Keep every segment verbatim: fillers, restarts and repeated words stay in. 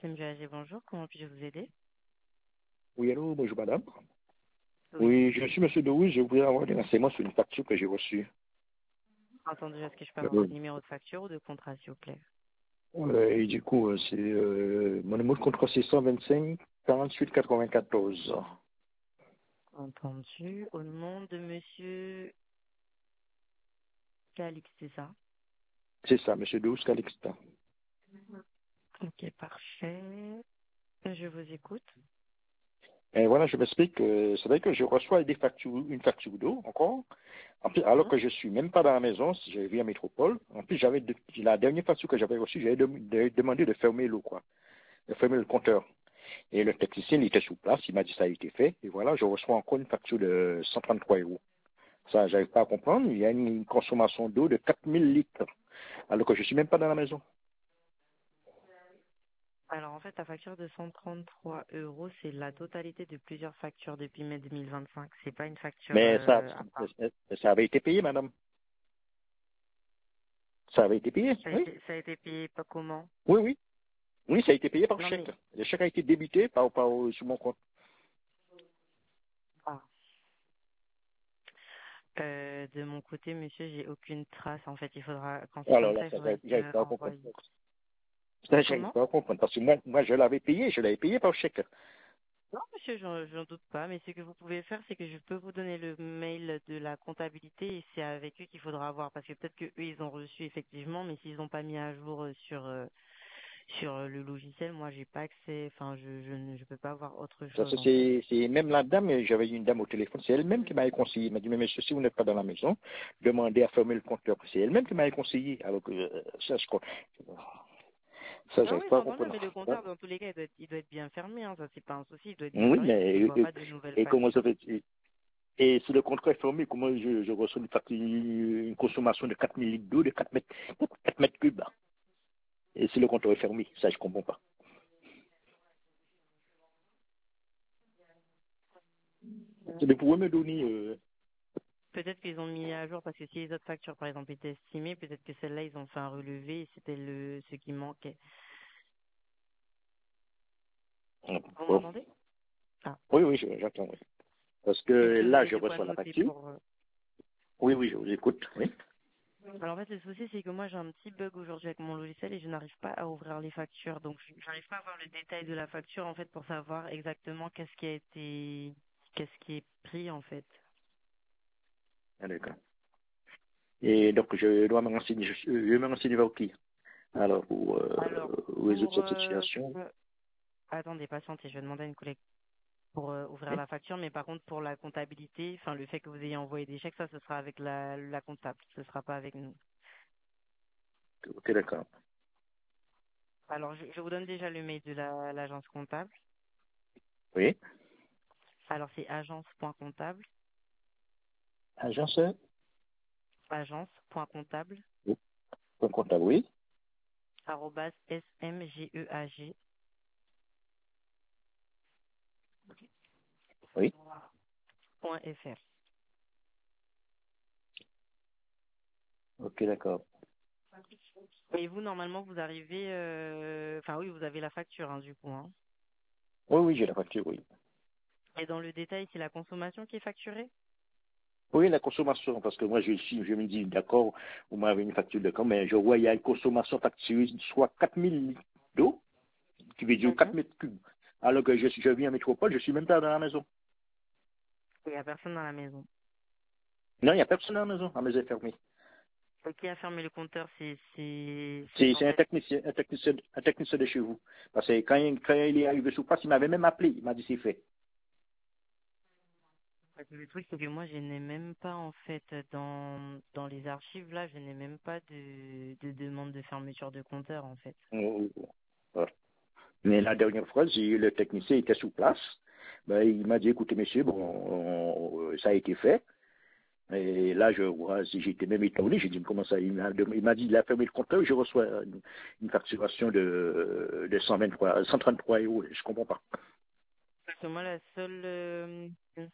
S M G A G, bonjour. Comment puis-je vous aider? Oui, allô, bonjour madame. Oui. Oui, je suis monsieur Derouze, je voulais avoir des renseignements sur une facture que j'ai reçue. Entendu, est-ce que je peux avoir Euh, votre numéro de facture ou de contrat, s'il vous plaît? euh, et du coup, euh, c'est euh, mon numéro de contrat c'est cent vingt-cinq quarante-huit quatre-vingt-quatorze. Entendu. Au nom de monsieur Calix, c'est ça? C'est ça, monsieur Derouze Calixta. Ok, parfait. Je vous écoute. Et voilà, je m'explique, euh, c'est vrai que je reçois des factures, une facture d'eau encore, en plus, alors Mhm. que je suis même pas dans la maison, si j'ai vu à Métropole. En plus, j'avais de- la dernière facture que j'avais reçue, j'avais dem- de- demandé de fermer l'eau, quoi, de fermer le compteur. Et le technicien, il était sur place, il m'a dit ça a été fait. Et voilà, je reçois encore une facture de cent trente-trois euros. Ça, j'arrive pas à comprendre. Il y a une consommation d'eau de quatre mille litres, alors que je suis même pas dans la maison. Alors, en fait, la facture de cent trente-trois euros, c'est la totalité de plusieurs factures depuis mai deux mille vingt-cinq. C'est pas une facture Mais ça, euh, à part. ça avait été payé, madame. Ça avait été payé, Ça a oui. été, ça a été payé pas comment? Oui, oui. Oui, ça a été payé par Non, chèque. mais, Le chèque a été débité par, par, sur mon compte. ah. Euh, de mon côté, monsieur, j'ai aucune trace. En fait, il faudra, quand c'est Alors comme là, ça, il ça, faudrait j'arrive j'arrive euh, pas à comprendre. envoyer. Ça, j'arrive Comment? pas à comprendre. Parce que moi, moi je l'avais payé, je l'avais payé par chèque. Non, monsieur, j'en j'en doute pas, mais ce que vous pouvez faire, c'est que je peux vous donner le mail de la comptabilité et c'est avec eux qu'il faudra voir, parce que peut-être que eux, ils ont reçu effectivement, mais s'ils n'ont pas mis à jour euh, sur euh, sur euh, le logiciel, moi, j'ai pas accès, enfin, je je ne je peux pas voir autre Ça, chose ça, en fait. c'est c'est même la dame, j'avais une dame au téléphone, c'est elle-même qui m'avait conseillé. Elle m'a dit, mais monsieur, si vous n'êtes pas dans la maison, demandez à fermer le compteur. C'est elle-même qui m'avait conseillé. Alors que euh, ça, je crois. Ça, Ah j'arrive oui, pas j'ai à entendu, comprendre. mais le compteur, dans tous les cas, il doit être, il doit être bien fermé, hein, ça c'est pas un souci, il doit être bien Oui, fermé pour mais qu'ils voient et, pas de nouvelles et comment ça factures. fait et, et si le contrat est fermé, comment je, je reçois une, facture- une consommation de quatre mille litres d'eau, de quatre mètres, quatre mètres cubes là. Et si le compteur est fermé, ça, je comprends pas. Vous pouvez me donner... Euh... Peut-être qu'ils ont mis à jour parce que si les autres factures, par exemple, étaient estimées, peut-être que celle-là, ils ont fait un relevé et c'était le ce qui manquait. Vous bon. m'entendez? Ah. Oui, oui, je- j'entends. Oui. Parce que Est-ce que vous là, avez je de quoi reçois la noter facture. pour... euh, Oui, oui, je vous écoute. Oui. Alors en fait, le souci, c'est que moi, j'ai un petit bug aujourd'hui avec mon logiciel et je n'arrive pas à ouvrir les factures. Donc, je n'arrive pas à voir le détail de la facture, en fait, pour savoir exactement qu'est-ce qui a été... qu'est-ce qui est pris, en fait. Ah, d'accord. Et donc, je dois me renseigner, je, je vais me renseigner vers qui? Alors, pour Alors, euh, résoudre pour... cette euh, situation. euh, attendez, patientez, je vais demander à une collègue pour euh, ouvrir Oui. la facture, mais par contre, pour la comptabilité, enfin, le fait que vous ayez envoyé des chèques, ça, ce sera avec la, la comptable, ce sera pas avec nous. Ok, d'accord. Alors, je, je vous donne déjà le mail de la- l'agence comptable. Oui. Alors, c'est agence.comptable, Agence, agence.comptable, oui. Point comptable, oui. arrobas smgeag.fr. Oui. Ok, d'accord. Et vous, normalement, vous arrivez, euh, enfin oui, vous avez la facture, hein, du coup, hein. Oui, oui, j'ai la facture, oui. Et dans le détail, c'est la consommation qui est facturée? Oui, la consommation, parce que moi, je suis, je me dis, d'accord, vous m'avez une facture d'accord, mais je vois, il y a une consommation facturée, soit quatre mille litres d'eau, qui veut dire quatre Mhm. mètres cubes. Alors que je, suis- je vis en métropole, je suis même pas dans la maison. Il n'y a personne dans la maison. Non, il n'y a personne dans la maison, la maison est fermée. Et qui a fermé le compteur, c'est, c'est, c'est C'est c'est un censé. technicien, un technicien, un technicien de chez vous. Parce que quand il, quand il est arrivé sur place, il m'avait même appelé, il m'a dit c'est fait. Parce que le truc, c'est que moi, je n'ai même pas, en fait, dans, dans les archives, là, je n'ai même pas de, de demande de fermeture de compteur, en fait. Oh, oh, oh. Mais la dernière fois, j'ai- le technicien était sur place. Ben, il m'a dit, écoutez, monsieur, bon, on- ça a été fait. Et là, je vois, si j'étais même étonné, j'ai dit, comment ça? Il m'a il m'a dit, il a fermé le compteur, je reçois une, une facturation de, de cent vingt-trois, cent trente-trois euros. Je comprends pas. Parce que moi, la seule, euh,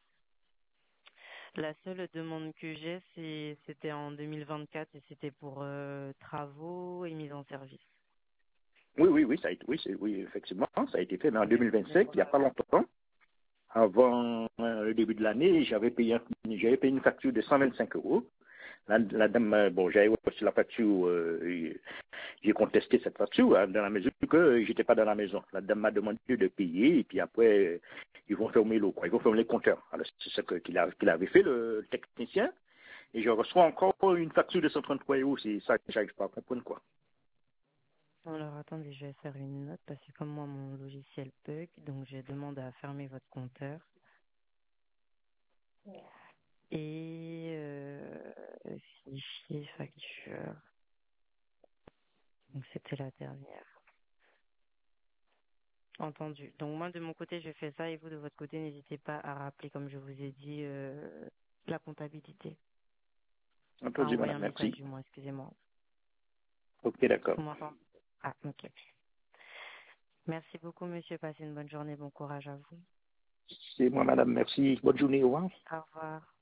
la seule demande que j'ai, c'est, c'était en deux mille vingt-quatre et c'était pour euh, travaux et mise en service. Oui, oui, oui, ça a été, oui, c'est, oui, effectivement, ça a été fait, mais en Ok, donc deux mille vingt-cinq, il n'y a voilà. pas longtemps, avant euh, le début de l'année, j'avais payé, un- j'avais payé une facture de cent vingt-cinq euros. La, la dame, euh, bon, j'avais reçu la facture, euh, et j'ai contesté cette facture hein, dans la mesure que euh, j'étais pas dans la maison. La dame m'a demandé de payer et puis après, euh, ils vont fermer l'eau, quoi. Ils vont fermer les compteurs. Alors, c'est ce que- qu'il a- qu'il avait fait, le technicien. Et je reçois encore une facture de cent trente-trois euros. C'est ça que j'arrive pas à comprendre, quoi. Alors attendez, je vais faire une note parce que comme moi mon logiciel bug, donc je demande à fermer votre compteur et euh, fichier facture. Donc c'était la dernière. Entendu. Donc moi de mon côté je fais ça et vous de votre côté n'hésitez pas à rappeler comme je vous ai dit euh, la comptabilité. À Entendu, envoyer madame. un message Merci. du moins, excusez-moi. Ok, d'accord. Vous m'entendez? Ah ok. Merci beaucoup monsieur, passez une bonne journée, bon courage à vous. C'est moi, madame. Merci. Bonne journée. Au revoir. Au revoir.